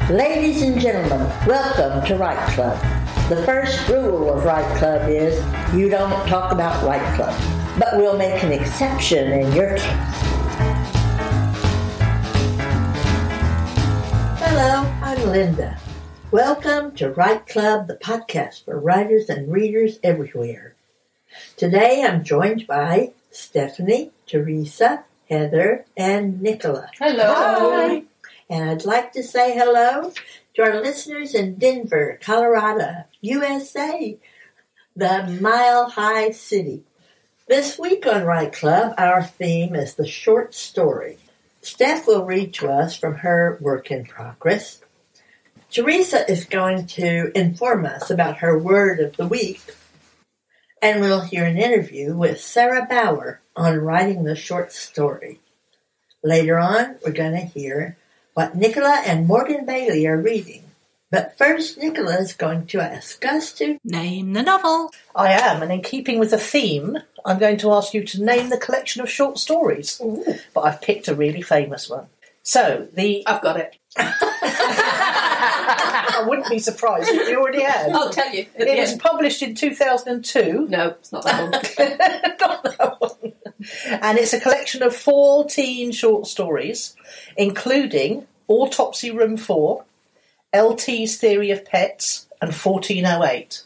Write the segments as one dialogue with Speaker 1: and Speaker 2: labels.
Speaker 1: Ladies and gentlemen, welcome to Right Club. The first rule of Right Club is you don't talk about Right Club, but we'll make an exception in your case. Hello, I'm Linda. Welcome to Right Club, the podcast for writers and readers everywhere. Today I'm joined by Stephanie, Teresa, Heather, and Nicola.
Speaker 2: Hello.
Speaker 1: Hi. And I'd like to say hello to our listeners in Denver, Colorado, USA, the Mile High City. This week on Right Club, our theme is the short story. Steph will read to us from her work in progress. Teresa is going to inform us about her word of the week. And we'll hear an interview with Sarah Bauer on writing the short story. Later on, we're going to hear what Nicola and Morgan Bailey are reading. But first, Nicola is going to ask us to
Speaker 2: name the novel.
Speaker 3: I am, and in keeping with the theme, I'm going to ask you to name the collection of short stories.
Speaker 1: Ooh.
Speaker 3: But I've picked a really famous one. So,
Speaker 2: I've got it.
Speaker 3: I wouldn't be surprised if you already had.
Speaker 2: I'll tell you.
Speaker 3: It was published in 2002.
Speaker 2: No, it's not that one.
Speaker 3: Not that one. And it's a collection of 14 short stories, including Autopsy Room 4, LT's Theory of Pets, and 1408.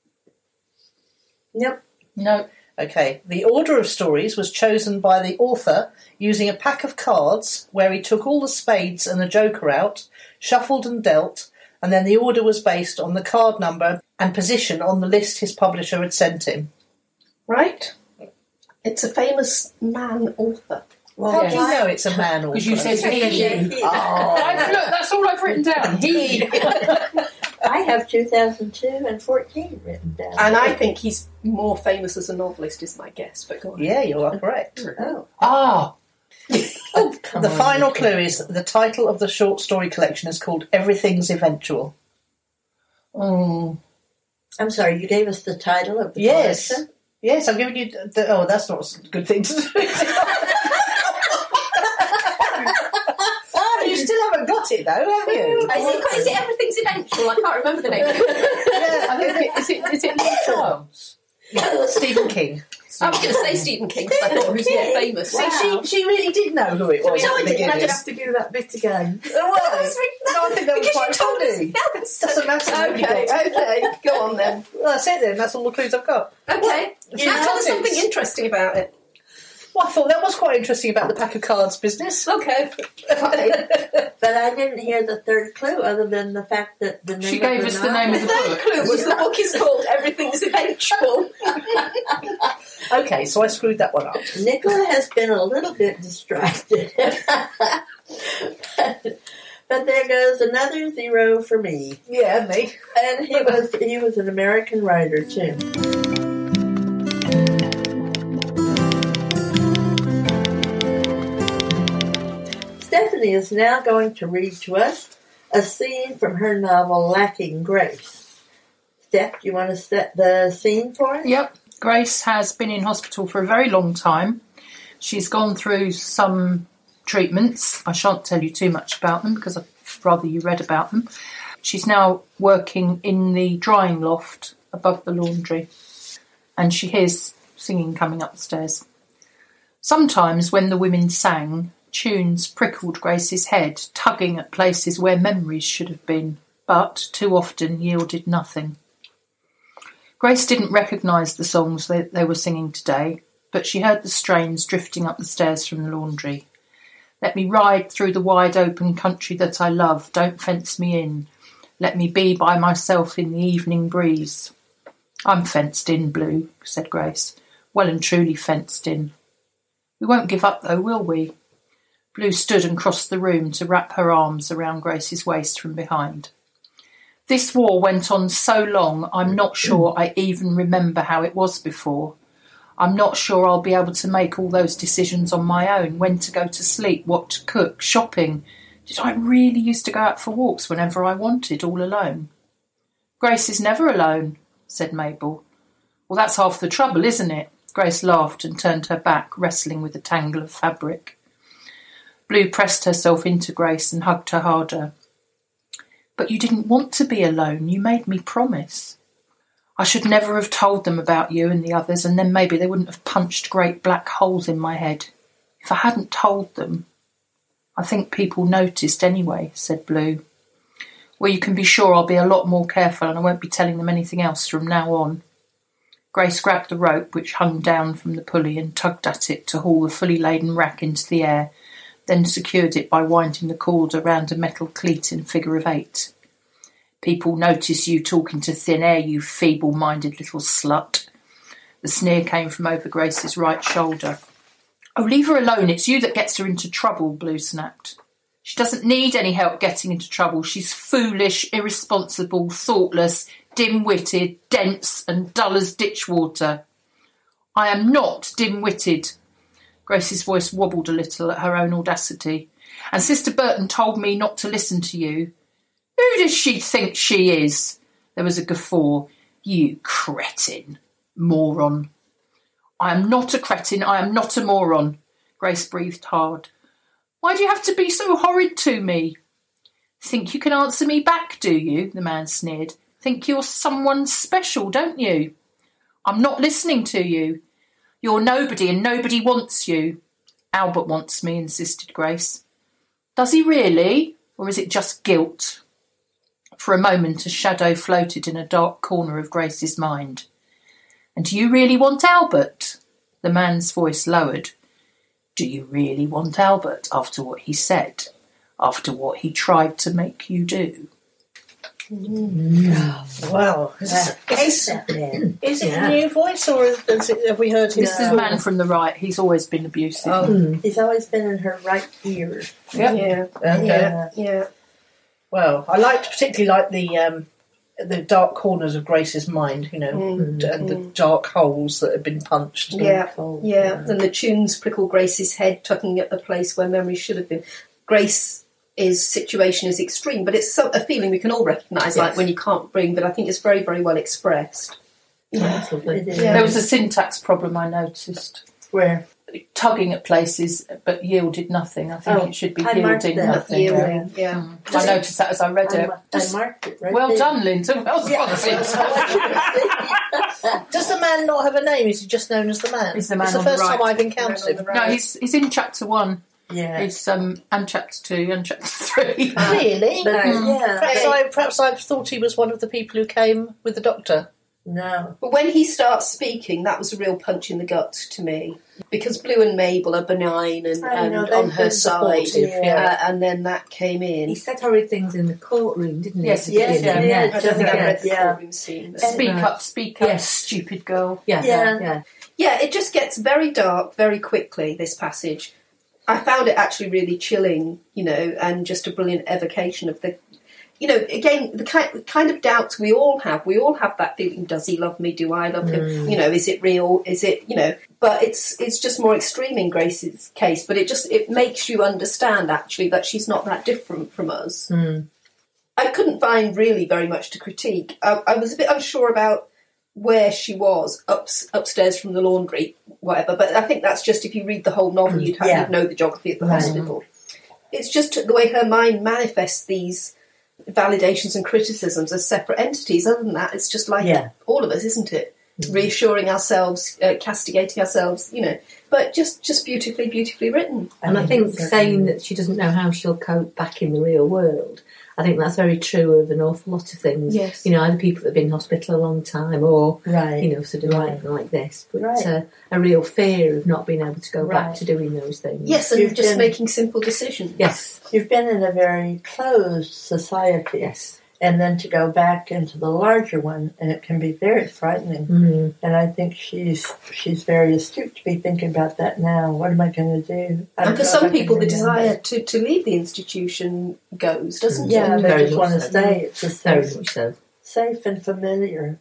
Speaker 1: Nope.
Speaker 2: No.
Speaker 3: Okay, the order of stories was chosen by the author using a pack of cards where he took all the spades and the joker out, shuffled and dealt, and then the order was based on the card number and position on the list his publisher had sent him.
Speaker 4: Right? It's a famous man author.
Speaker 1: Well,
Speaker 3: How do you know it's a man author?
Speaker 2: Because you said he.
Speaker 3: Oh.
Speaker 2: Look, that's all I've written down. He.
Speaker 1: I have 2002 and 14 written down.
Speaker 4: And I think he's more famous as a novelist, is my guess. But go on.
Speaker 3: Yeah, you are correct.
Speaker 1: Oh.
Speaker 2: Ah.
Speaker 1: Come
Speaker 3: The
Speaker 1: on,
Speaker 3: final
Speaker 1: Nicola.
Speaker 3: clue is that the title of the short story collection is called Everything's Eventual.
Speaker 2: Oh.
Speaker 1: I'm sorry, you gave us the title of the
Speaker 3: Yes.
Speaker 1: collection?
Speaker 3: Yes, I'm giving you... Oh, that's not a good thing to do. You still haven't got it, though, have you?
Speaker 4: Is it Everything's Eventual? I can't remember the name.
Speaker 3: Yeah,
Speaker 2: I think is it Lee Childs?
Speaker 3: Stephen King.
Speaker 4: I was going to say Stephen King because I thought who's more famous.
Speaker 3: See, she really did know who it was.
Speaker 1: No, I
Speaker 3: at the
Speaker 1: didn't. I
Speaker 3: beginning.
Speaker 1: have to do that bit again.
Speaker 3: Oh, well, no, I think that was quite funny. Doesn't matter.
Speaker 4: Okay, go on then.
Speaker 3: Well, that's it then. That's all the clues I've got.
Speaker 4: Okay.
Speaker 3: Yeah,
Speaker 4: Now tell us
Speaker 3: it.
Speaker 4: something interesting about it.
Speaker 3: Well, I thought that was quite interesting about the pack of cards business.
Speaker 4: Okay.
Speaker 1: But I didn't hear the third clue other than the fact that the name
Speaker 2: She
Speaker 1: of
Speaker 2: gave
Speaker 1: the
Speaker 2: us the
Speaker 1: novel-
Speaker 2: name of the
Speaker 4: Third
Speaker 2: book.
Speaker 4: clue was the book is called Everything's Eventual.
Speaker 3: Okay, so I screwed that one up.
Speaker 1: Nicola has been a little bit distracted. But there goes another 0 for me.
Speaker 3: Yeah, me.
Speaker 1: And he was an American writer too. Stephanie is now going to read to us a scene from her novel Lacking Grace. Steph, do you want to set the scene for us?
Speaker 2: Yep. Grace has been in hospital for a very long time. She's gone through some treatments. I shan't tell you too much about them because I'd rather you read about them. She's now working in the drying loft above the laundry, and she hears singing coming up the stairs. Sometimes when the women sang, tunes prickled Grace's head, tugging at places where memories should have been, but too often yielded nothing. Grace didn't recognise the songs they were singing today, but she heard the strains drifting up the stairs from the laundry. Let me ride through the wide open country that I love, don't fence me in. Let me be by myself in the evening breeze. I'm fenced in, Blue, said Grace. Well and truly fenced in. We won't give up though, will we? Blue stood and crossed the room to wrap her arms around Grace's waist from behind. This war went on so long, I'm not sure I even remember how it was before. I'm not sure I'll be able to make all those decisions on my own, when to go to sleep, what to cook, shopping. Did I really used to go out for walks whenever I wanted, all alone? Grace is never alone, said Mabel. Well, that's half the trouble, isn't it? Grace laughed and turned her back, wrestling with a tangle of fabric. Blue pressed herself into Grace and hugged her harder. But you didn't want to be alone. You made me promise. I should never have told them about you and the others, and then maybe they wouldn't have punched great black holes in my head. If I hadn't told them. I think people noticed anyway, said Blue. Well, you can be sure I'll be a lot more careful and I won't be telling them anything else from now on. Grace grabbed the rope which hung down from the pulley and tugged at it to haul the fully laden rack into the air, then secured it by winding the cord around a metal cleat in figure of 8. People notice you talking to thin air, you feeble-minded little slut. The sneer came from over Grace's right shoulder. Oh, leave her alone, it's you that gets her into trouble, Blue snapped. She doesn't need any help getting into trouble. She's foolish, irresponsible, thoughtless, dim-witted, dense and dull as ditch water. I am not dim-witted. Grace's voice wobbled a little at her own audacity. And Sister Burton told me not to listen to you. Who does she think she is? There was a guffaw. You cretin. Moron. I am not a cretin. I am not a moron. Grace breathed hard. Why do you have to be so horrid to me? Think you can answer me back, do you? The man sneered. Think you're someone special, don't you? I'm not listening to you. You're nobody and nobody wants you. Albert wants me, insisted Grace. Does he really? Or is it just guilt? For a moment a shadow floated in a dark corner of Grace's mind. And do you really want Albert? The man's voice lowered. Do you really want Albert after what he said? After what he tried to make you do?
Speaker 3: Wow. Is it a new voice or have we heard him?
Speaker 2: This is the man from the right. He's always been abusive.
Speaker 1: He's always been in her right ear.
Speaker 2: Yep.
Speaker 4: Yeah.
Speaker 3: Well, I particularly like the dark corners of Grace's mind, you know, and the dark holes that have been punched.
Speaker 4: Yeah. And the tunes prickle Grace's head, tugging at the place where memory should have been. Grace's situation is extreme, but it's a feeling we can all recognise, like when you can't bring, but I think it's very, very well expressed.
Speaker 1: Yeah.
Speaker 2: There was a syntax problem I noticed.
Speaker 1: Where?
Speaker 2: Tugging at places but yielded nothing. I think it should be yielding nothing.
Speaker 4: Yielding, yeah.
Speaker 2: I noticed that as I read it.
Speaker 1: I marked it right
Speaker 2: Well
Speaker 1: there.
Speaker 2: done, Linton. Well spotted.
Speaker 3: Does the man not have a name? Is he just known as the man?
Speaker 2: He's the man
Speaker 3: It's the
Speaker 2: on the
Speaker 3: first time
Speaker 2: right.
Speaker 3: I've encountered him.
Speaker 2: No, he's in chapter 1.
Speaker 1: Yeah.
Speaker 2: It's and chapter 2 and chapter 3.
Speaker 3: Really?
Speaker 1: But,
Speaker 3: Perhaps I thought he was one of the people who came with the doctor.
Speaker 1: No.
Speaker 4: But when he starts speaking, that was a real punch in the gut to me. Because Blue and Mabel are benign and on her side. And then that came in.
Speaker 5: He said horrid things in the courtroom, didn't he?
Speaker 2: Yes,
Speaker 1: Yes,
Speaker 4: I don't think I read the
Speaker 1: Yeah.
Speaker 4: courtroom scene. But
Speaker 2: Speak up, stupid girl.
Speaker 5: Yeah.
Speaker 4: yeah, it just gets very dark very quickly, this passage. I found it actually really chilling, you know, and just a brilliant evocation of the, you know, again, the kind of doubts we all have. We all have that feeling, does he love me? Do I love him? You know, is it real? Is it, you know, but it's just more extreme in Grace's case, but it makes you understand, actually, that she's not that different from us. I couldn't find really very much to critique. I was a bit unsure about where she was, upstairs from the laundry, whatever, but I think that's just if you read the whole novel, you'd know the geography of the hospital. It's just the way her mind manifests these validations and criticisms as separate entities. Other than that, it's just like all of us, isn't it? Reassuring ourselves, castigating ourselves, you know, but just beautifully, beautifully written.
Speaker 5: And I think saying that she doesn't know how she'll cope back in the real world, I think that's very true of an awful lot of things.
Speaker 4: Yes.
Speaker 5: You know, either people that have been in hospital a long time or,
Speaker 1: Right.
Speaker 5: you know, sort of like this. But
Speaker 1: Right.
Speaker 5: a real fear of not being able to go back to doing those things.
Speaker 4: Yes, and
Speaker 1: You've
Speaker 4: just
Speaker 1: been-
Speaker 4: making simple decisions.
Speaker 5: Yes.
Speaker 1: You've been in a very closed society.
Speaker 5: Yes.
Speaker 1: And then to go back into the larger one, and it can be very frightening. And I think she's very astute to be thinking about that now. What am I going to do?
Speaker 4: And for some people, the desire to leave the institution goes, doesn't
Speaker 1: Yeah,
Speaker 4: it?
Speaker 1: they
Speaker 5: Very
Speaker 1: just want to
Speaker 5: much so.
Speaker 1: stay. It's just
Speaker 5: Very much so.
Speaker 1: safe and familiar.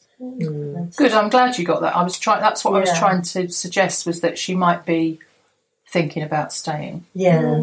Speaker 2: Good, I'm glad you got that. That's what I was trying to suggest, was that she might be thinking about staying.
Speaker 1: Yeah.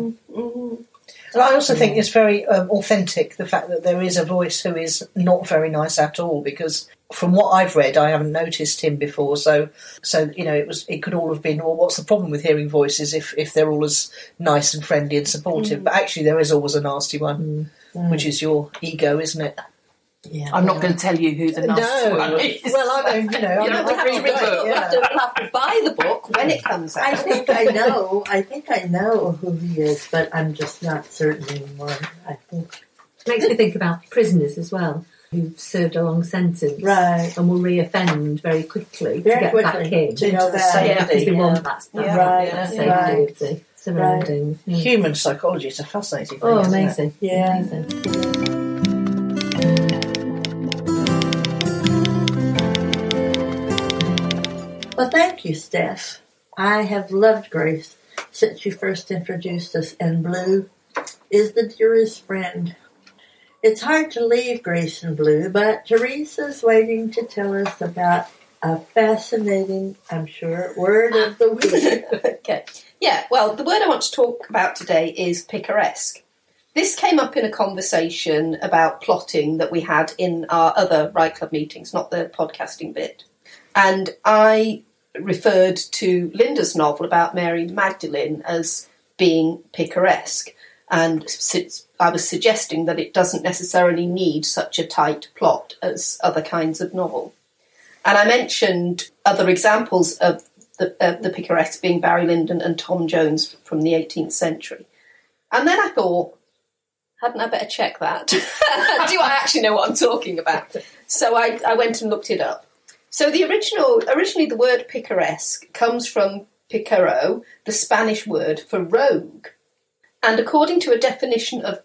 Speaker 3: And I also think it's very authentic, the fact that there is a voice who is not very nice at all, because from what I've read, I haven't noticed him before. So it could all have been, well, what's the problem with hearing voices if they're all as nice and friendly and supportive? But actually, there is always a nasty one, which is your ego, isn't it?
Speaker 1: Yeah,
Speaker 2: I'm not going to tell you who the nasty one is.
Speaker 3: Well, I don't.
Speaker 4: You don't have to read the book. You have to buy the book when it comes out.
Speaker 1: I think I know who he is, but I'm just not certain anymore. I think
Speaker 5: Makes me think about prisoners as well, who've served a long sentence,
Speaker 1: right,
Speaker 5: and will re-offend very quickly
Speaker 1: very
Speaker 5: to get
Speaker 1: quickly
Speaker 5: back in.
Speaker 1: to know that.
Speaker 5: Because they want that safety
Speaker 1: right.
Speaker 5: of the surroundings. Yeah.
Speaker 3: Human psychology is a fascinating thing.
Speaker 5: Oh,
Speaker 3: isn't it?
Speaker 5: amazing!
Speaker 1: Yeah.
Speaker 5: Amazing.
Speaker 1: Well, thank you, Steph. I have loved Grace since you first introduced us, and Blue is the dearest friend. It's hard to leave Grace and Blue, but Teresa's waiting to tell us about a fascinating, I'm sure, word of the week.
Speaker 4: Okay. Yeah, well, the word I want to talk about today is picaresque. This came up in a conversation about plotting that we had in our other Write Club meetings, not the podcasting bit. And I referred to Linda's novel about Mary Magdalene as being picaresque. And I was suggesting that it doesn't necessarily need such a tight plot as other kinds of novel. And I mentioned other examples of the picaresque being Barry Lyndon and Tom Jones from the 18th century. And then I thought, hadn't I better check that? Do I actually know what I'm talking about? So I went and looked it up. So originally the word picaresque comes from picaro, the Spanish word for rogue. And according to a definition of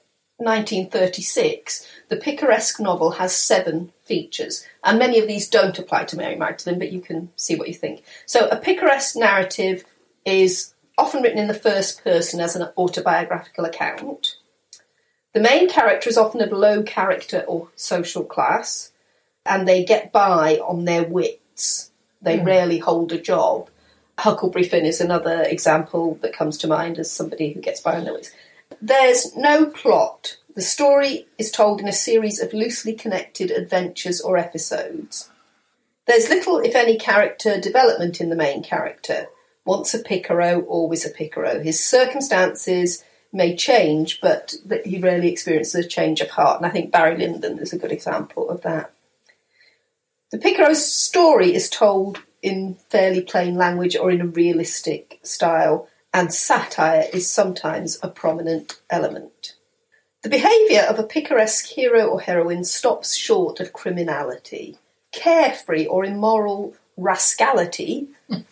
Speaker 4: 1936, the picaresque novel has 7 features. And many of these don't apply to Mary Magdalene, but you can see what you think. So a picaresque narrative is often written in the first person as an autobiographical account. The main character is often of low character or social class, and they get by on their wits. They rarely hold a job. Huckleberry Finn is another example that comes to mind as somebody who gets by on their wits. There's no plot. The story is told in a series of loosely connected adventures or episodes. There's little, if any, character development in the main character. Once a picaro, always a picaro. His circumstances may change, but he rarely experiences a change of heart. And I think Barry Lyndon is a good example of that. The picaro's story is told in fairly plain language or in a realistic style, and satire is sometimes a prominent element. The behaviour of a picaresque hero or heroine stops short of criminality. Carefree or immoral rascality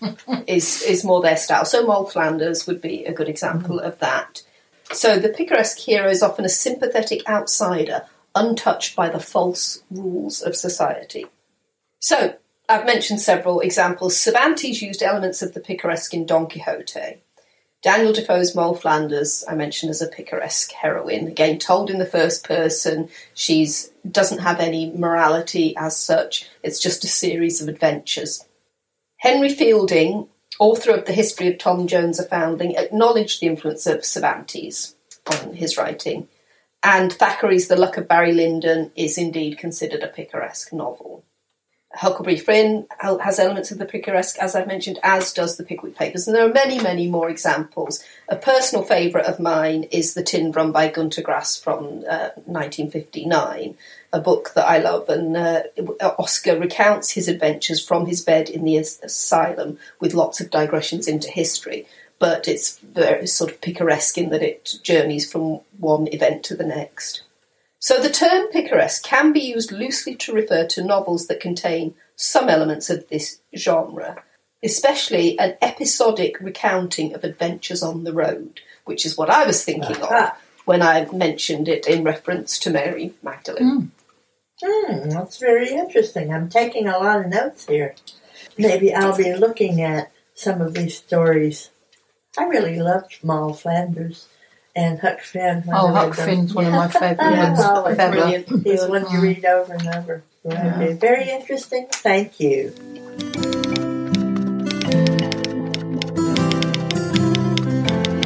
Speaker 4: is more their style. So Moll Flanders would be a good example of that. So the picaresque hero is often a sympathetic outsider, untouched by the false rules of society. So, I've mentioned several examples. Cervantes used elements of the picaresque in Don Quixote. Daniel Defoe's Moll Flanders, I mentioned as a picaresque heroine. Again, told in the first person, she doesn't have any morality as such. It's just a series of adventures. Henry Fielding, author of The History of Tom Jones, a Foundling, acknowledged the influence of Cervantes on his writing. And Thackeray's The Luck of Barry Lyndon is indeed considered a picaresque novel. Huckleberry Finn has elements of the picaresque, as I've mentioned, as does the Pickwick Papers. And there are many, many more examples. A personal favourite of mine is The Tin Drum by Gunter Grass from 1959, a book that I love. And Oscar recounts his adventures from his bed in the asylum with lots of digressions into history. But it's very sort of picaresque in that it journeys from one event to the next. So the term picaresque can be used loosely to refer to novels that contain some elements of this genre, especially an episodic recounting of adventures on the road, which is what I was thinking of when I mentioned it in reference to Mary Magdalene.
Speaker 1: That's very interesting. I'm taking a lot of notes here. Maybe I'll be looking at some of these stories. I really loved Moll Flanders. And Huck Finn.
Speaker 2: Huck Finn's one of my favourite ones.
Speaker 1: Brilliant. He's one you read over and over. Yeah. Very interesting. Thank you.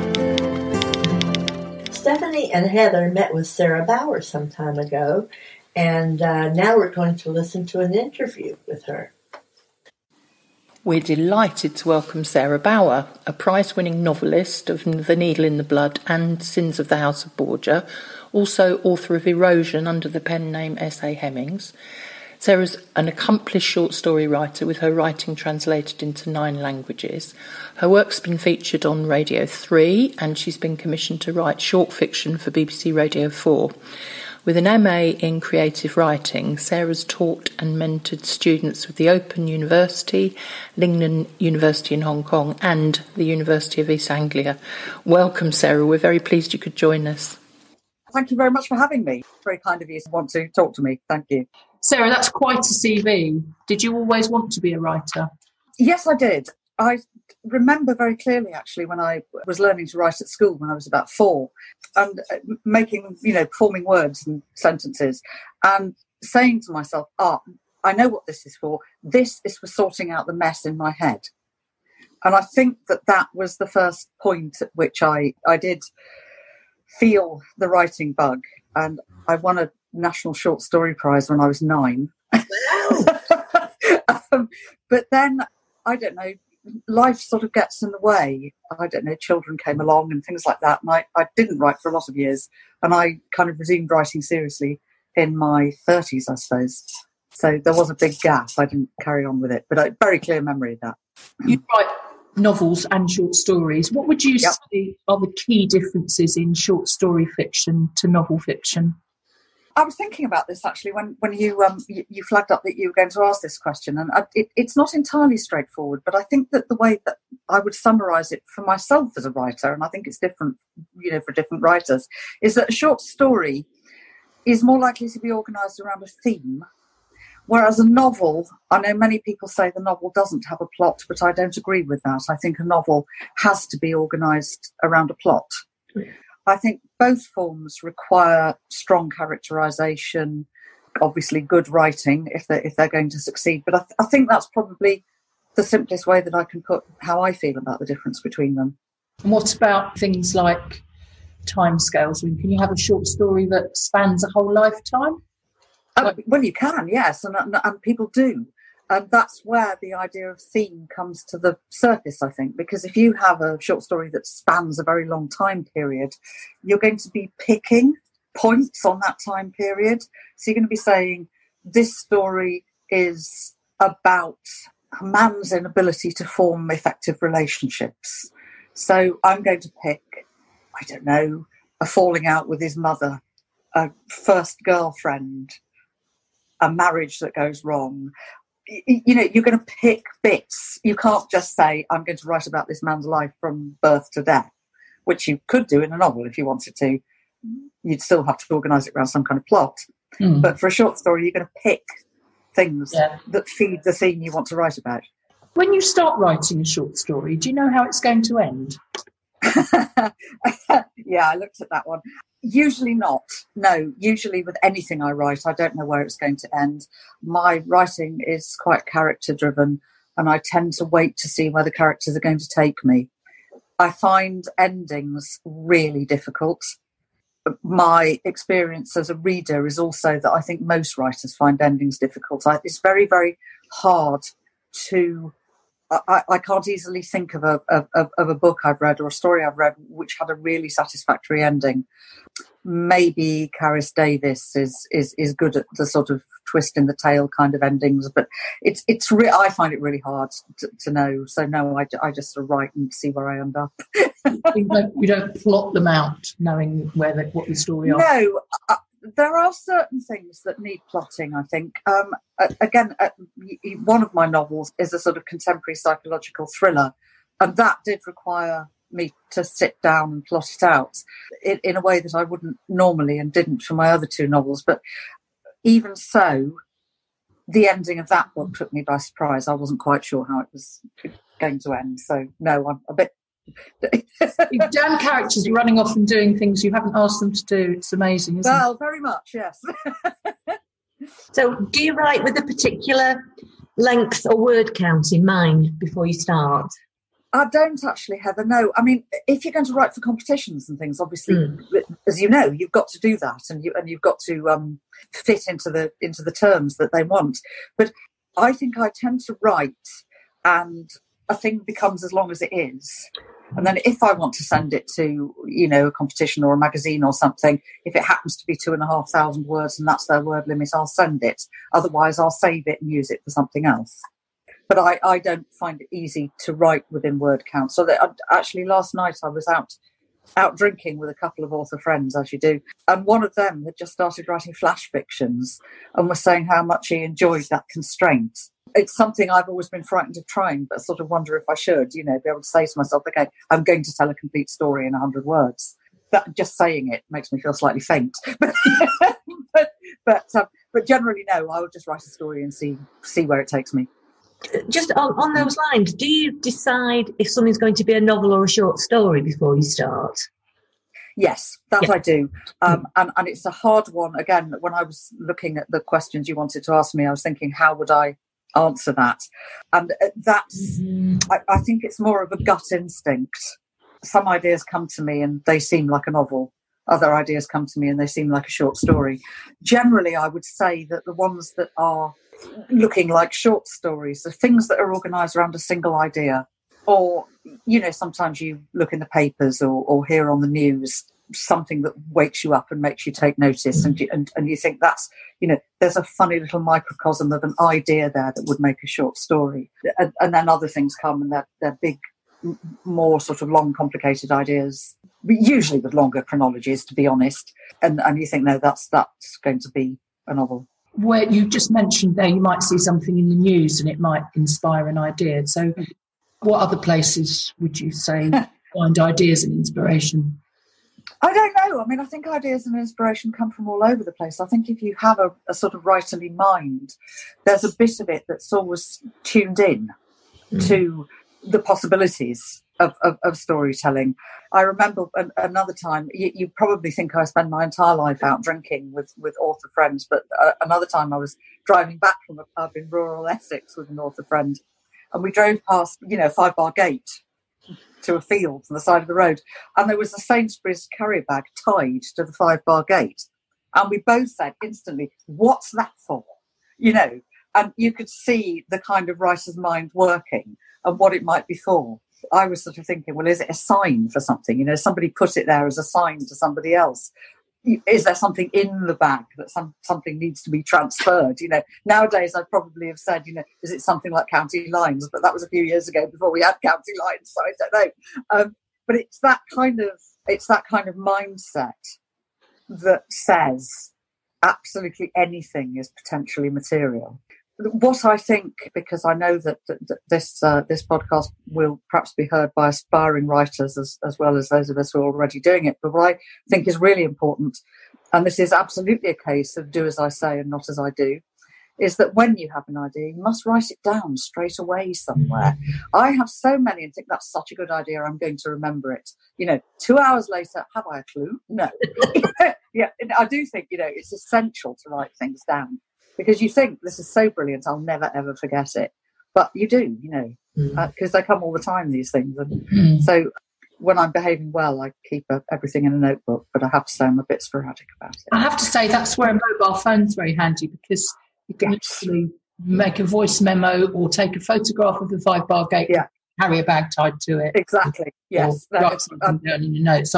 Speaker 1: Stephanie and Heather met with Sarah Bauer some time ago, And now we're going to listen to an interview with her.
Speaker 2: We're delighted to welcome Sarah Bauer, a prize-winning novelist of The Needle in the Blood and Sins of the House of Borgia, also author of Erosion under the pen name S.A. Hemings. Sarah's an accomplished short story writer with her writing translated into 9 languages. Her work's been featured on Radio 3 and she's been commissioned to write short fiction for BBC Radio 4. With an MA in creative writing, Sarah's taught and mentored students with the Open University, Lingnan University in Hong Kong and the University of East Anglia. Welcome, Sarah. We're very pleased you could join us.
Speaker 6: Thank you very much for having me. Very kind of you to want to talk to me. Thank you.
Speaker 2: Sarah, that's quite a CV. Did you always want to be a writer?
Speaker 6: Yes, I did. I remember very clearly, actually, when I was learning to write at school when I was about 4 and making, forming words and sentences and saying to myself, I know what this is for. This is for sorting out the mess in my head. And I think that was the first point at which I did feel the writing bug. And I won a National Short Story Prize when I was 9. But then, I don't know, life sort of gets in the way. I don't know, children came along and things like that. And I didn't write for a lot of years. And I kind of resumed writing seriously in my 30s, I suppose. So there was a big gap. I didn't carry on with it. But a very clear memory of that.
Speaker 2: You write novels and short stories. What would you say are the key differences in short story fiction to novel fiction?
Speaker 6: I was thinking about this actually when you flagged up that you were going to ask this question, and it's not entirely straightforward, but I think that the way that I would summarise it for myself as a writer, and I think it's different, for different writers, is that a short story is more likely to be organised around a theme, whereas a novel, I know many people say the novel doesn't have a plot, but I don't agree with that. I think a novel has to be organised around a plot. Yeah. I think both forms require strong characterisation, obviously good writing if they're going to succeed. But I think that's probably the simplest way that I can put how I feel about the difference between them.
Speaker 2: And what about things like timescales? I mean, can you have a short story that spans a whole lifetime?
Speaker 6: Well, you can, yes, and people do. And that's where the idea of theme comes to the surface, I think, because if you have a short story that spans a very long time period, you're going to be picking points on that time period. So you're going to be saying, this story is about a man's inability to form effective relationships. So I'm going to pick, I don't know, a falling out with his mother, a first girlfriend, a marriage that goes wrong. You're going to pick bits. You can't just say, I'm going to write about this man's life from birth to death, which you could do in a novel if you wanted to. You'd still have to organise it around some kind of plot. But for a short story, you're going to pick things that feed the theme you want to write about.
Speaker 2: When you start writing a short story, do you know how it's going to end?
Speaker 6: Yeah, I looked at that one. Usually not. No, usually with anything I write, I don't know where it's going to end. My writing is quite character-driven, and I tend to wait to see where the characters are going to take me. I find endings really difficult. My experience as a reader is also that I think most writers find endings difficult. It's very, very hard to... I can't easily think of a book I've read or a story I've read which had a really satisfactory ending. Maybe Caris Davis is good at the sort of twist in the tail kind of endings, but I find it really hard to know. So no, I just sort of write and see where I end up.
Speaker 2: You don't plot them out, knowing what the story are.
Speaker 6: No. There are certain things that need plotting, I think. Again, one of my novels is a sort of contemporary psychological thriller, and that did require me to sit down and plot it out in a way that I wouldn't normally and didn't for my other 2 novels. But even so, the ending of that book took me by surprise. I wasn't quite sure how it was going to end. So, no, I'm a bit...
Speaker 2: Damn characters running off and doing things you haven't asked them to do. It's amazing, isn't it?
Speaker 6: Well, very much, yes.
Speaker 5: So do you write with a particular length or word count in mind before you start?
Speaker 6: I don't actually, Heather, no. I mean, if you're going to write for competitions and things, obviously, as you know, you've got to do that, and you've got to fit into the terms that they want. But I think I tend to write, and a thing becomes as long as it is. And then if I want to send it to, a competition or a magazine or something, if it happens to be 2,500 words and that's their word limit, I'll send it. Otherwise, I'll save it and use it for something else. But I don't find it easy to write within word count. So that actually last night I was out drinking with a couple of author friends, as you do. And one of them had just started writing flash fictions and was saying how much he enjoyed that constraint. It's something I've always been frightened of trying, but sort of wonder if I should, be able to say to myself, okay, I'm going to tell a complete story in 100 words. That just saying it makes me feel slightly faint. But generally, no, I will just write a story and see where it takes me.
Speaker 5: Just on those lines, do you decide if something's going to be a novel or a short story before you start?
Speaker 6: Yes, that I do. And it's a hard one. Again, when I was looking at the questions you wanted to ask me, I was thinking, how would I answer that? And that's, I think it's more of a gut instinct. Some ideas come to me and they seem like a novel. Other ideas come to me and they seem like a short story. Generally, I would say that the ones that are looking like short stories are things that are organised around a single idea. Or, sometimes you look in the papers or hear on the news something that wakes you up and makes you take notice, and you think that's, there's a funny little microcosm of an idea there that would make a short story. And then other things come and they're big, more sort of long, complicated ideas, usually with longer chronologies, to be honest. And you think, no, that's going to be a novel.
Speaker 2: Where you just mentioned there, you might see something in the news and it might inspire an idea. So what other places would you say find ideas and inspiration?
Speaker 6: I don't know. I mean, I think ideas and inspiration come from all over the place. I think if you have a sort of writerly mind, there's a bit of it that's always tuned in to the possibilities of storytelling. I remember another time, you probably think I spend my entire life out drinking with author friends, but another time I was driving back from a pub in rural Essex with an author friend, and we drove past, 5 Bar Gate to a field on the side of the road, and there was a Sainsbury's carrier bag tied to the 5 Bar Gate, and we both said instantly, what's that for? And you could see the kind of writer's mind working and what it might be for. I was sort of thinking, well, is it a sign for something? Somebody put it there as a sign to somebody else. Is there something in the bag that something needs to be transferred? Nowadays I'd probably have said, is it something like county lines? But that was a few years ago before we had county lines, so I don't know. But it's that kind of mindset that says absolutely anything is potentially material. What I think, because I know that this podcast will perhaps be heard by aspiring writers as well as those of us who are already doing it, but what I think is really important, and this is absolutely a case of do as I say and not as I do, is that when you have an idea, you must write it down straight away somewhere. I have so many and think that's such a good idea, I'm going to remember it. 2 hours later, have I a clue? No. Yeah, I do think, it's essential to write things down. Because you think, this is so brilliant, I'll never, ever forget it. But you do, because they come all the time, these things. And so when I'm behaving well, I keep everything in a notebook, but I have to say I'm a bit sporadic about it.
Speaker 2: I have to say that's where a mobile phone's very handy, because you can actually make a voice memo or take a photograph of the 5 Bar Gate, carry a bag tied to it.
Speaker 6: Exactly, yes.
Speaker 2: Write something down in your notes.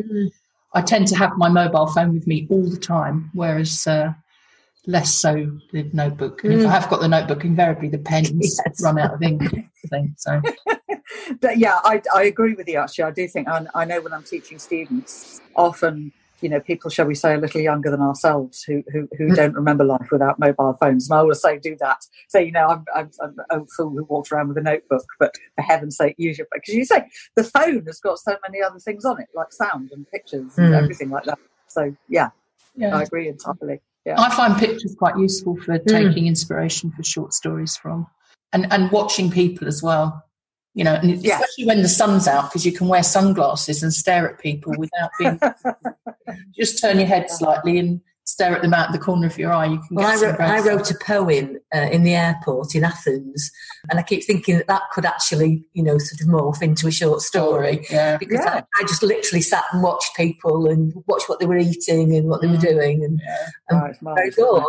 Speaker 2: I tend to have my mobile phone with me all the time, whereas less so the notebook. And if I have got the notebook, invariably the pens run out of ink. I think so.
Speaker 6: Yeah, I agree with you, actually. I do think, I know when I'm teaching students, often, people, shall we say, a little younger than ourselves who don't remember life without mobile phones. And I always say, do that. So, I'm an old fool who walks around with a notebook, but for heaven's sake, use your phone. Because you say, the phone has got so many other things on it, like sound and pictures and everything like that. So, yeah, I agree entirely. Yeah.
Speaker 2: I find pictures quite useful for taking inspiration for short stories from, and watching people as well. And especially when the sun's out, because you can wear sunglasses and stare at people without being. Just turn your head slightly and stare at them out of the corner of your eye, you can get
Speaker 5: I wrote a poem in the airport in Athens, and I keep thinking that could actually, sort of morph into a short story. Because I just literally sat and watched people and watched what they were eating and what they were doing, and I'm very bored.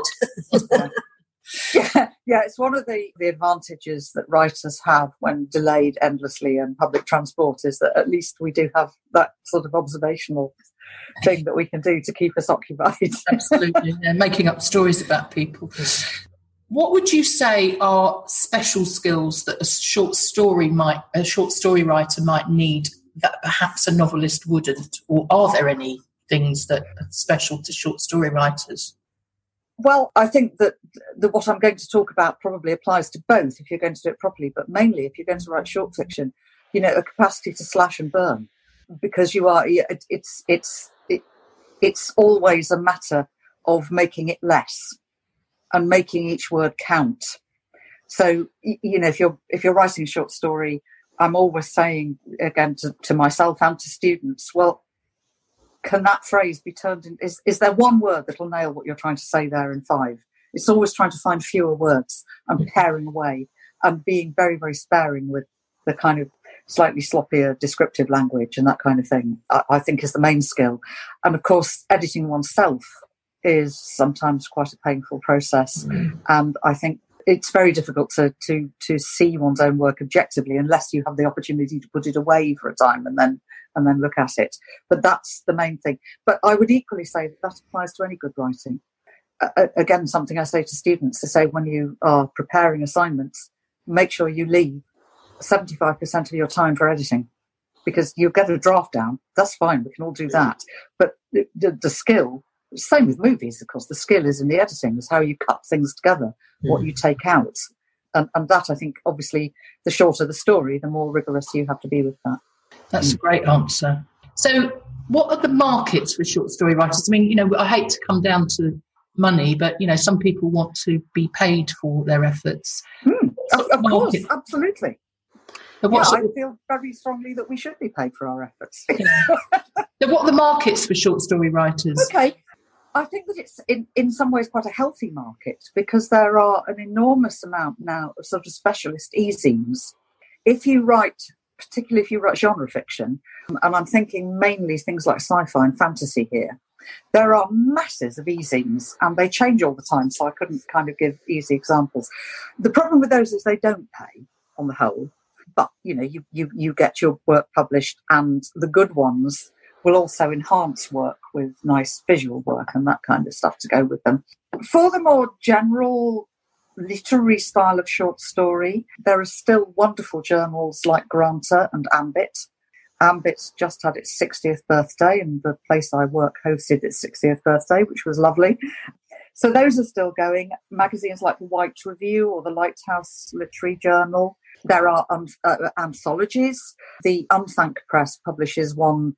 Speaker 6: Yeah, it's one of the advantages that writers have when delayed endlessly in public transport, is that at least we do have that sort of observational thing that we can do to keep us occupied.
Speaker 2: Absolutely, making up stories about people. What would you say are special skills that a short story writer might need that perhaps a novelist wouldn't? Or are there any things that are special to short story writers?
Speaker 6: Well, I think that what I'm going to talk about probably applies to both if you're going to do it properly, but mainly if you're going to write short fiction, a capacity to slash and burn, because it's always a matter of making it less and making each word count. So, if you're writing a short story, I'm always saying again to myself and to students, well, can that phrase be turned in? Is there one word that will nail what you're trying to say there in 5? It's always trying to find fewer words and paring away and being very, very sparing with the kind of slightly sloppier descriptive language and that kind of thing, I think is the main skill. And of course, editing oneself is sometimes quite a painful process. And I think it's very difficult to see one's own work objectively unless you have the opportunity to put it away for a time and then look at it. But that's the main thing. But I would equally say that applies to any good writing. Again, something I say to students, to say when you are preparing assignments, make sure you leave 75% of your time for editing, because you'll get a draft down. That's fine. We can all do that. But the skill, same with movies, of course, the skill is in the editing, is how you cut things together, what you take out. And that, I think, obviously, the shorter the story, the more rigorous you have to be with that.
Speaker 2: That's a great answer. So what are the markets for short story writers? I mean, I hate to come down to money, but, some people want to be paid for their efforts.
Speaker 6: Of course, absolutely.
Speaker 2: I
Speaker 6: feel very strongly that we should be paid for our efforts.
Speaker 2: So what are the markets for short story writers?
Speaker 6: Okay. I think that it's in some ways quite a healthy market, because there are an enormous amount now of sort of specialist e-zines. Particularly if you write genre fiction, and I'm thinking mainly things like sci-fi and fantasy here, there are masses of e-zines, and they change all the time, so I couldn't kind of give easy examples. The problem with those is they don't pay on the whole, but you get your work published, and the good ones will also enhance work with nice visual work and that kind of stuff to go with them. For the more general literary style of short story, there are still wonderful journals like Granta and Ambit. Ambit's just had its 60th birthday, and the place I work hosted its 60th birthday, which was lovely. So those are still going. Magazines like the White Review or the Lighthouse Literary Journal. There are anthologies. The Unthank Press publishes one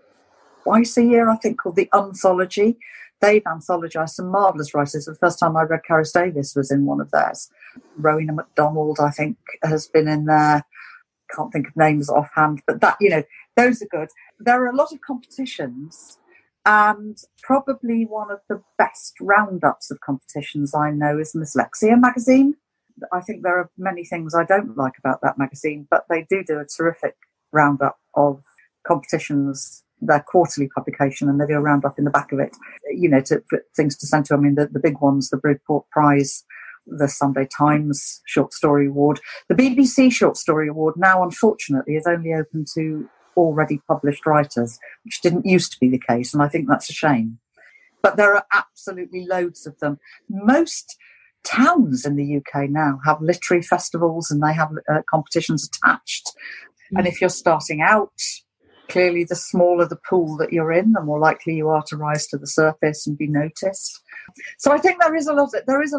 Speaker 6: twice a year, I think, called the Anthology. They've anthologised some marvellous writers. The first time I read Caris Davis was in one of theirs. Rowena MacDonald, I think, has been in there. Can't think of names offhand, but that, those are good. There are a lot of competitions, and probably one of the best roundups of competitions I know is Dyslexia magazine. I think there are many things I don't like about that magazine, but they do a terrific roundup of competitions, their quarterly publication, and they do a roundup in the back of it, to put things to send to. I mean, the big ones, the Bridport Prize, the Sunday Times Short Story Award. The BBC Short Story Award now, unfortunately, is only open to already published writers, which didn't used to be the case, and I think that's a shame. But there are absolutely loads of them. Most towns in the UK now have literary festivals, and they have competitions attached. And if you're starting out, clearly the smaller the pool that you're in, the more likely you are to rise to the surface and be noticed. So I think there is a lot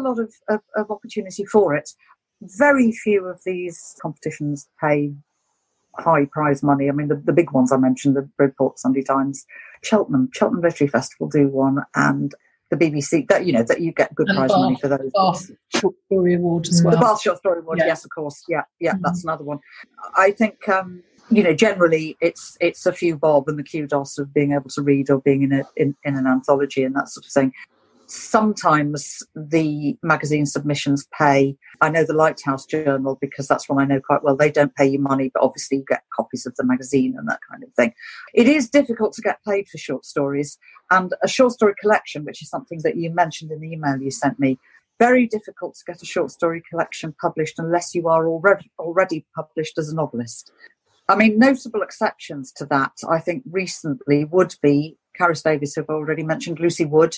Speaker 6: of opportunity for it. Very few of these competitions pay high prize money. I mean, the big ones I mentioned, the Bridport, Sunday Times, Cheltenham Literary Festival do one, and the BBC, that you get good prize money for those.
Speaker 2: Bath Short Story Award as well.
Speaker 6: The Bath Short Story Award, yes, of course. Yeah, that's another one. I think, generally it's a few bob and the kudos of being able to read or being in an anthology and that sort of thing. sometimes the magazine submissions pay. I know the Lighthouse Journal, because that's one I know quite well. They don't pay you money, but obviously you get copies of the magazine and that kind of thing. It is difficult to get paid for short stories, and a short story collection, which is something that you mentioned in the email you sent me, very difficult to get a short story collection published unless you are already published as a novelist. I mean, notable exceptions to that, I think, recently would be Caris Davis, who I've already mentioned, Lucy Wood,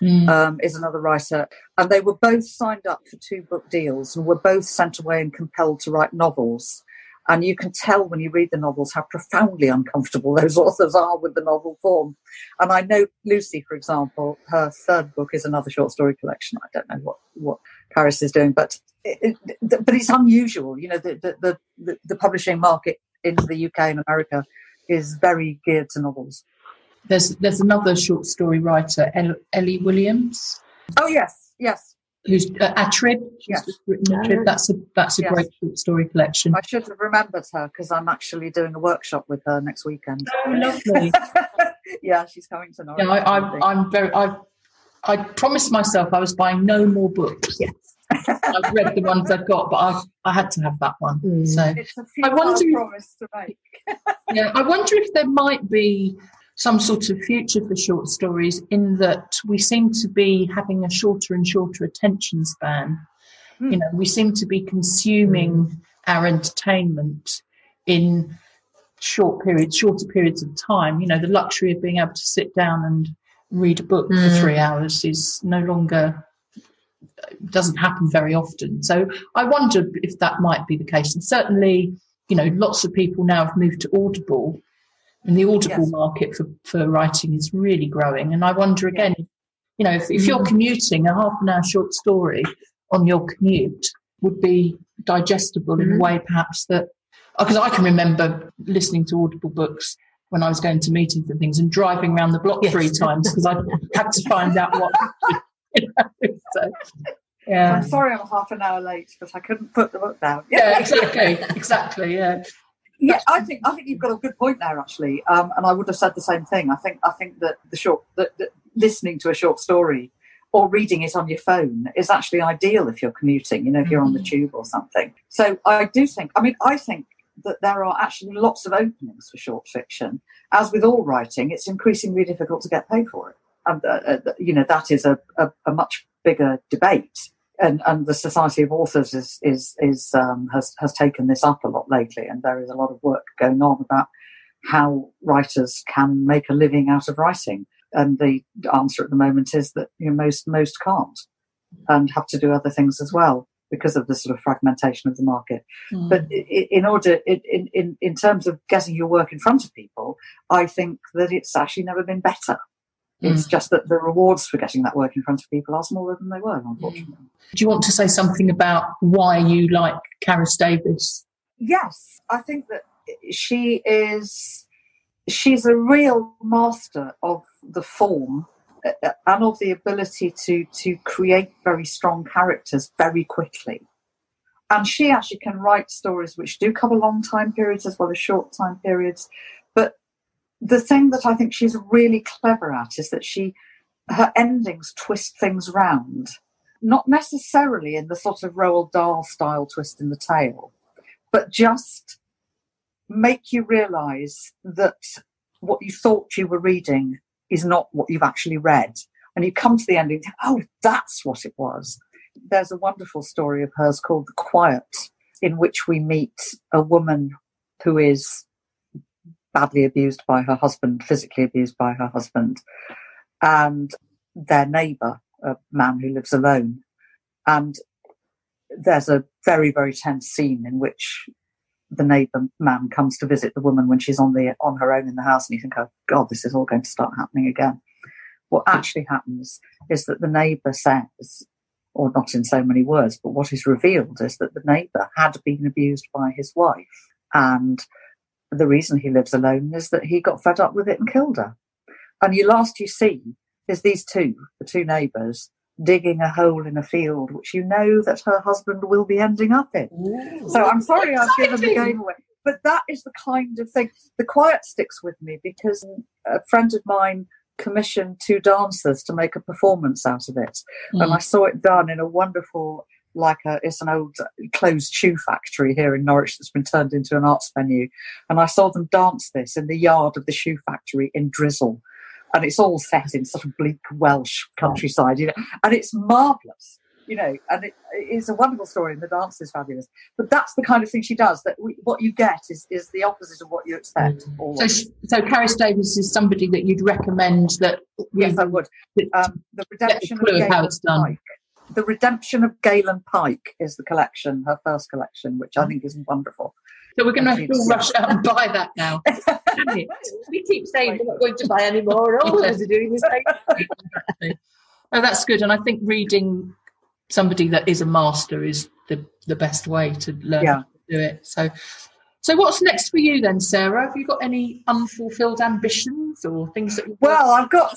Speaker 6: is another writer, and they were both signed up for 2 book deals and were both sent away and compelled to write novels. And you can tell when you read the novels how profoundly uncomfortable those authors are with the novel form. And I know Lucy, for example, her 3rd book is another short story collection. I don't know what Caris is doing, but it's unusual. You know, the publishing market in the UK and America is very geared to novels.
Speaker 2: There's another short story writer, Ellie Williams.
Speaker 6: Oh yes.
Speaker 2: Who's Atrid? She's just written Atrid. That's a great short story collection.
Speaker 6: I should have remembered her because I'm actually doing a workshop with her next weekend.
Speaker 2: Oh, lovely!
Speaker 6: Yeah, she's coming to Norwich.
Speaker 2: Yeah, I promised myself I was buying no more books. Yes. I've read the ones I've got, but I had to have that one. So
Speaker 6: it's a promise to make.
Speaker 2: Yeah, I wonder if there might be some sort of future for short stories, in that we seem to be having a shorter and shorter attention span. You know, we seem to be consuming our entertainment in shorter periods of time. You know, the luxury of being able to sit down and read a book for 3 hours is no longer, doesn't happen very often. So I wonder if that might be the case. And certainly, you know, lots of people now have moved to Audible, and the Audible market for writing is really growing. And I wonder again, you know, if you're commuting, a half an hour short story on your commute would be digestible in a way perhaps that, because I can remember listening to Audible books when I was going to meetings and things and driving around the block 3 times because I had to find out what. You know, so, yeah.
Speaker 6: I'm sorry I'm half an hour late, but I couldn't put the book down.
Speaker 2: Yeah, exactly. Yeah.
Speaker 6: Yeah, I think you've got a good point there, actually, and I would have said the same thing. I think that that listening to a short story or reading it on your phone is actually ideal if you're commuting. You know, if you're on the tube or something. So I think that there are actually lots of openings for short fiction. As with all writing, it's increasingly difficult to get paid for it, and you know, that is a much bigger debate. And the Society of Authors has taken this up a lot lately, and there is a lot of work going on about how writers can make a living out of writing. And the answer at the moment is that, you know, most can't, and have to do other things as well because of the sort of fragmentation of the market. But in terms of getting your work in front of people, I think that it's actually never been better. It's just that the rewards for getting that work in front of people are smaller than they were, unfortunately.
Speaker 2: Do you want to say something about why you like Caris Davis?
Speaker 6: Yes, I think that she's a real master of the form and of the ability to create very strong characters very quickly. And she actually can write stories which do cover long time periods as well as short time periods. But the thing that I think she's really clever at is that her endings twist things round, not necessarily in the sort of Roald Dahl style twist in the tail, but just make you realise that what you thought you were reading is not what you've actually read. And you come to the ending, oh, that's what it was. There's a wonderful story of hers called The Quiet, in which we meet a woman who is badly abused by her husband, physically abused by her husband, and their neighbour, a man who lives alone. And there's a very, very tense scene in which the neighbour man comes to visit the woman when she's on her own in the house, and you think, oh God, this is all going to start happening again. What actually happens is that the neighbour says, or not in so many words, but what is revealed is that the neighbour had been abused by his wife, and the reason he lives alone is that he got fed up with it and killed her. And last you see is the two neighbours, digging a hole in a field which you know that her husband will be ending up in. Ooh, so I'm sorry I've given the game away. But that is the kind of thing. The Quiet sticks with me because a friend of mine commissioned 2 dancers to make a performance out of it. And I saw it done in a wonderful, it's an old closed shoe factory here in Norwich that's been turned into an arts venue. And I saw them dance this in the yard of the shoe factory in drizzle. And it's all set in sort of bleak Welsh countryside, and it's marvellous, and it is a wonderful story, and the dance is fabulous. But that's the kind of thing she does, that what you get is the opposite of what you expect.
Speaker 2: So Caris Davies is somebody that you'd recommend that...
Speaker 6: Yes, I would. The Redemption of Galen Pike. The Redemption of Galen Pike is the collection, her first collection, which I think is wonderful.
Speaker 2: So we're going to all rush out and buy that now.
Speaker 5: We keep saying we're not going to buy any more. All we're doing is
Speaker 2: Oh, that's good. And I think reading somebody that is a master is the best way to learn how to do it. So what's next for you then, Sarah? Have you got any unfulfilled ambitions or things that...
Speaker 6: Well, I've got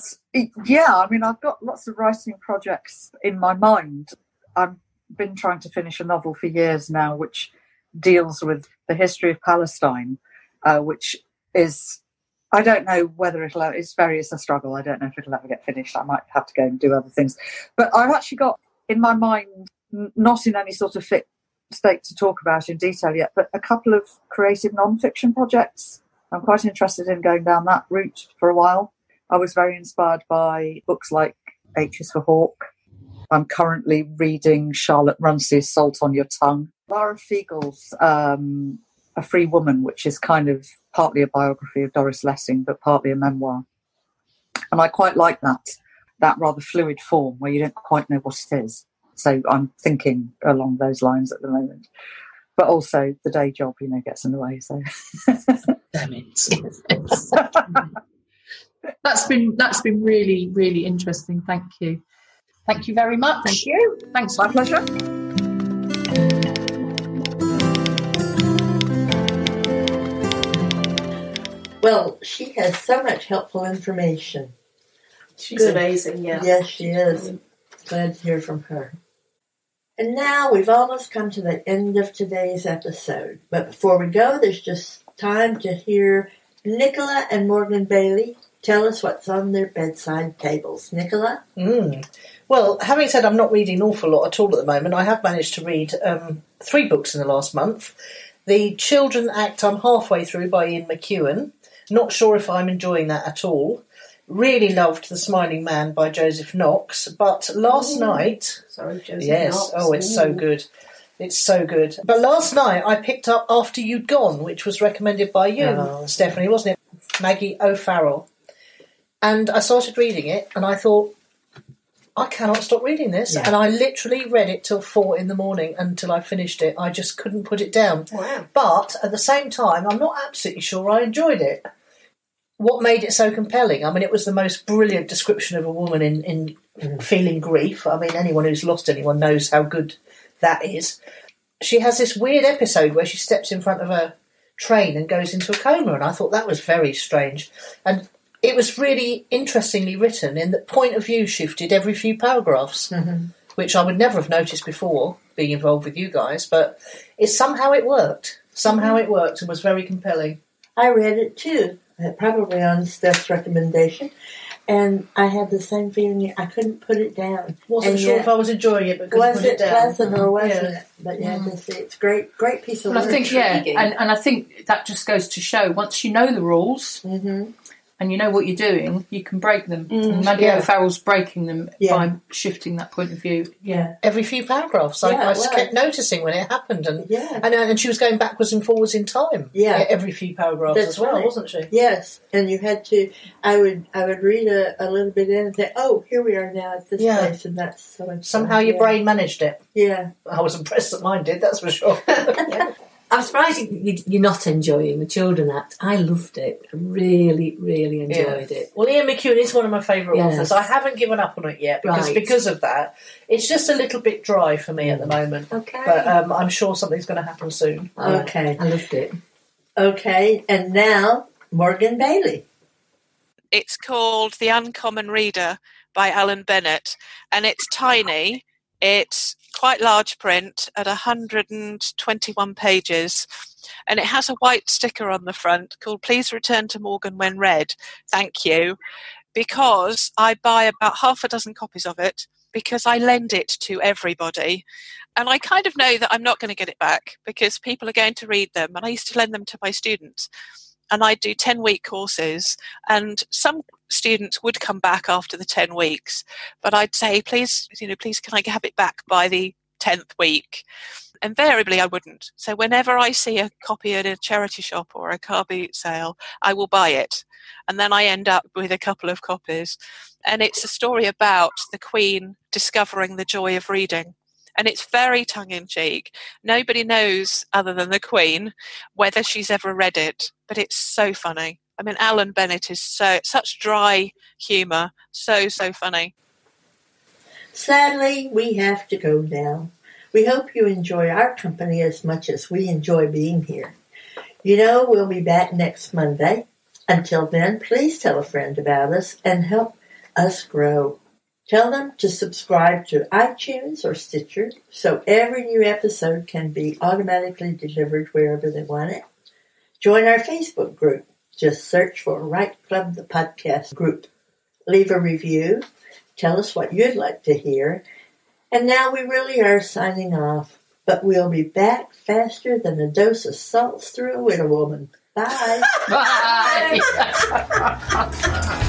Speaker 6: lots of writing projects in my mind. I've been trying to finish a novel for years now, which deals with the history of Palestine, which is, I don't know whether it's a struggle. I don't know if it'll ever get finished. I might have to go and do other things. But I've actually got in my mind, not in any sort of fit state to talk about in detail yet, but a couple of creative non-fiction projects. I'm quite interested in going down that route for a while. I was very inspired by books like H is for Hawk. I'm currently reading Charlotte Runcie's Salt on Your Tongue. Lara Fiegel's A Free Woman, which is kind of partly a biography of Doris Lessing, but partly a memoir. And I quite like that rather fluid form where you don't quite know what it is. So I'm thinking along those lines at the moment. But also the day job, gets in the way. So
Speaker 2: damn it. That's been really, really interesting. Thank you. Thank you very much.
Speaker 6: Thank you.
Speaker 2: Thanks.
Speaker 6: My pleasure.
Speaker 1: Well, she has so much helpful information.
Speaker 4: She's amazing, yeah.
Speaker 1: Yes, she is. Glad to hear from her. And now we've almost come to the end of today's episode. But before we go, there's just time to hear Nicola and Morgan Bailey tell us what's on their bedside tables. Nicola?
Speaker 3: Well, having said I'm not reading an awful lot at all at the moment, I have managed to read 3 books in the last month. The Children Act I'm halfway through by Ian McEwan. Not sure if I'm enjoying that at all. Really loved The Smiling Man by Joseph Knox, but last night...
Speaker 4: Sorry, Joseph
Speaker 3: Knox.
Speaker 4: Knox.
Speaker 3: It's so good. It's so good. But last night I picked up After You'd Gone, which was recommended by you, Stephanie, wasn't it? Maggie O'Farrell. And I started reading it, and I thought, I cannot stop reading this. Yeah. And I literally read it till 4 a.m. until I finished it. I just couldn't put it down.
Speaker 4: Wow.
Speaker 3: But at the same time, I'm not absolutely sure I enjoyed it. What made it so compelling? I mean, it was the most brilliant description of a woman in feeling grief. I mean, anyone who's lost anyone knows how good that is. She has this weird episode where she steps in front of a train and goes into a coma, and I thought that was very strange. And it was really interestingly written in that point of view shifted every few paragraphs, which I would never have noticed before being involved with you guys, but somehow it worked. Somehow it worked and was very compelling.
Speaker 1: I read it too. Probably on Steph's recommendation, and I had the same feeling. I couldn't put it down.
Speaker 3: Wasn't sure if I was enjoying it, but couldn't put it down.
Speaker 1: Was it pleasant or wasn't it? But it's great piece of work.
Speaker 2: I think and I think that just goes to show once you know the rules and you know what you're doing, you can break them. And Maggie O'Farrell's breaking them by shifting that point of view. Yeah,
Speaker 3: every few paragraphs, I kept noticing when it happened, and she was going backwards and forwards in time. Yeah, every few paragraphs as well, wasn't she?
Speaker 1: Yes, and you had to. I would read a little bit in and say, "Oh, here we are now at this place," and that's so.
Speaker 3: Somehow your brain managed it.
Speaker 1: Yeah,
Speaker 3: I was impressed that mine did. That's for sure.
Speaker 5: I'm surprised you're not enjoying the Children Act. I loved it. I really, really enjoyed it.
Speaker 3: Well, Ian McEwan is one of my favourite authors. I haven't given up on it yet because of that. It's just a little bit dry for me at the moment.
Speaker 1: Okay.
Speaker 3: But I'm sure something's going to happen soon.
Speaker 1: Okay.
Speaker 5: I loved it.
Speaker 1: Okay, and now Morgan Bailey.
Speaker 7: It's called The Uncommon Reader by Alan Bennett, and it's tiny. It's quite large print at 121 pages, and it has a white sticker on the front called "Please return to Morgan when read. Thank you," because I buy about half a dozen copies of it because I lend it to everybody. And I kind of know that I'm not going to get it back because people are going to read them. And I used to lend them to my students. And I do 10-week courses. And some students would come back after the 10 weeks. But I'd say, please, can I have it back by the 10th week? Invariably, I wouldn't. So whenever I see a copy at a charity shop or a car boot sale, I will buy it. And then I end up with a couple of copies. And it's a story about the Queen discovering the joy of reading. And it's very tongue-in-cheek. Nobody knows, other than the Queen, whether she's ever read it. But it's so funny. I mean, Alan Bennett is such dry humour. So funny.
Speaker 1: Sadly, we have to go now. We hope you enjoy our company as much as we enjoy being here. We'll be back next Monday. Until then, please tell a friend about us and help us grow. Tell them to subscribe to iTunes or Stitcher so every new episode can be automatically delivered wherever they want it. Join our Facebook group. Just search for Write Club, the podcast group. Leave a review. Tell us what you'd like to hear. And now we really are signing off, but we'll be back faster than a dose of salts through a widow woman. Bye.
Speaker 2: Bye.